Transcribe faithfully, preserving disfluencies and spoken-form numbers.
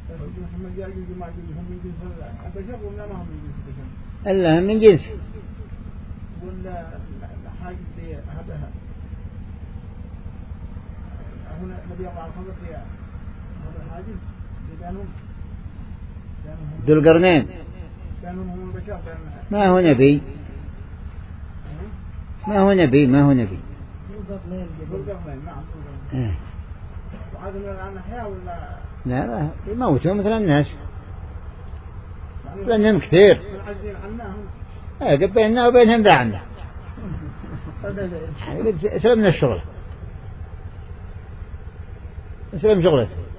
إلا من جنس ولا حاجة دي هذا هنا نبي الله على خبر دي هذا حاجة كانوا ذو القرنين كانوا هم البشر ما هو نبي ما هو نبي ما هو نبي نعم وهذا من الأحياء ولا لا يموتوا مثل الناس لأنهم كثير ايه بيننا وبينهم ذا عنا سلمنا الشغل سلم شغلته